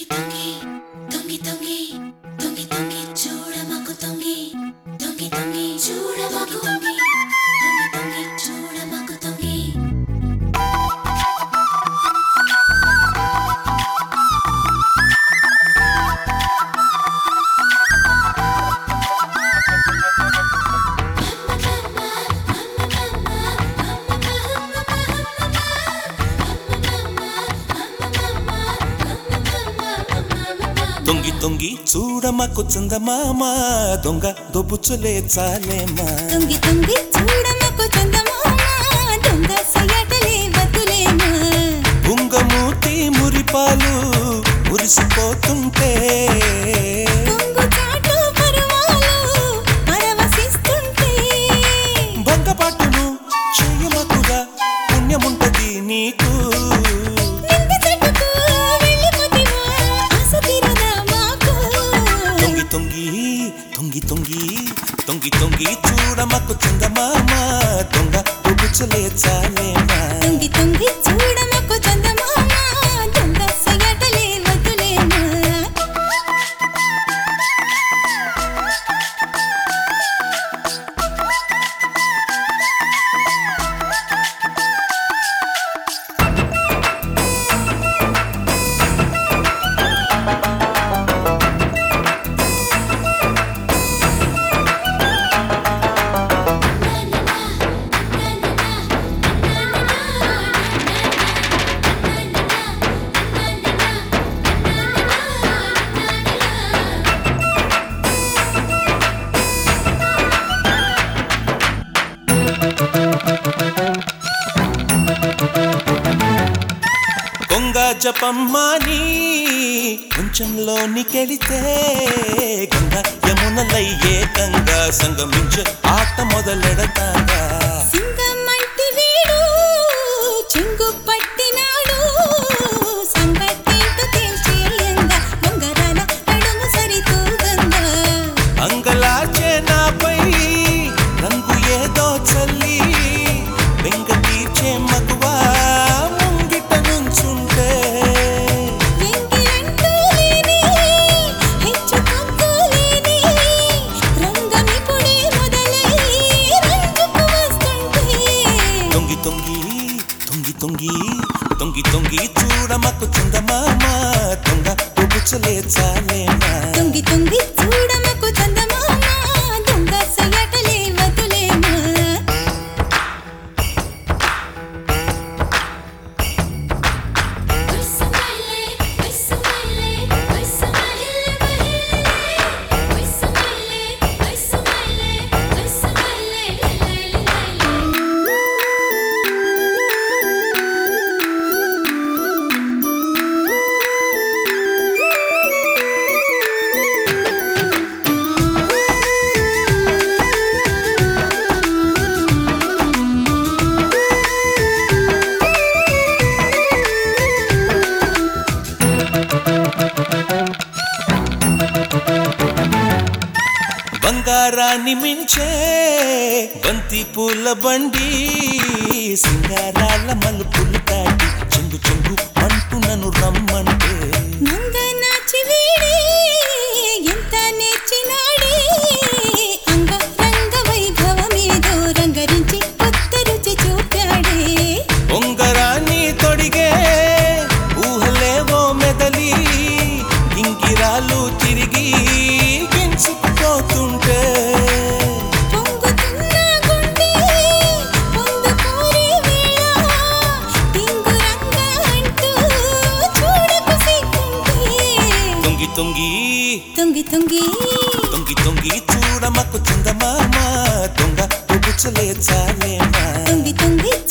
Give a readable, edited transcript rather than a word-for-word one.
తొంగి తొంగి తొంగి తొంగి తొంగి చూడమకు తొంగి తొంగి తొంగి చూడమకు తొంగి తొంగి తొంగి చూడమకు తొంగి తొంగి తొంగి చూడమకు చందమామ దొంగ దొబ్బుచులే చాలేమా తొంగి తొంగి చూడమకు చందమామ దొంగ సయటలే వతులేమా బుంగమూతి మురిపాలు మురిసిపోతుంటే కొంగు చాటు పరవాలు పరవశిస్తుంటే బొంగపాటును చెయ్యమకుగా పుణ్యముంటది నీకు నింది చెట్టుకు వెళ్ళిపోతివా ఆశ తీరదా మాకు తొంగి తొంగి తొంగి తొంగి తొంగి తొంగి చూడమకు చందమామ దొంగ దొబ్బుచులే చాలేమా తొంగి తొంగి చూడమకు చందమామ దొంగ సయటలే వతులేమా కొంగ జపమ్మాని కొంచెంలోనికెళితే గంగ యమునలై ఏకంగా సంగమించే ఆట మొదలెడతాగా సింగమంటి వీడు చెంగు పట్టినాడు సంగతేంటో తేల్చేయంగా బొంగరాల నడుము సరితూగంగా అంగలాచే నాపై రంగు ఏదో చల్లి బెంగ తీర్చే మగువా ముంగిట నుంచుంటే ఎంగిలంటూ లేని హెచ్చు తగ్గు లేని రంగమిప్పుడే మొదలై రంగుకు వస్తుంటే తొంగి తొంగి తొంగి తొంగి తొంగి తొంగి చూడమకు చందమామ దొంగ దొబ్బుచులే చాలేమా తొంగి తొంగి చూడమకు చందమామ దొంగ సయటలే వతులేమా బంగారాన్ని మించే బంతి పూల బండి సింగారాల మలుపులు దాటి చెంగు చెంగు అంటూ నన్ను రమ్మంటే నంగనాచి వీడే ఎంత నేర్చినాడే అంగరంగ వైభవమేదో రంగరించి కొత్త రుచి చూపాడే ఉంగరాన్ని తొడిగే ఊహలేవో మెదలి గింగిరాలు తిరిగి గించుకుపోతుంటే పొంగుతున్న గుండె పొందుకోరే వేళ టింగురంగ అంటూ చూడకు సిగ్గుంటే తొంగి తొంగి తొంగి తొంగి తొంగి తొంగి చూడమకు చందమామ దొంగ దొబ్బుచులే చాలేమా తొంగి తొంగి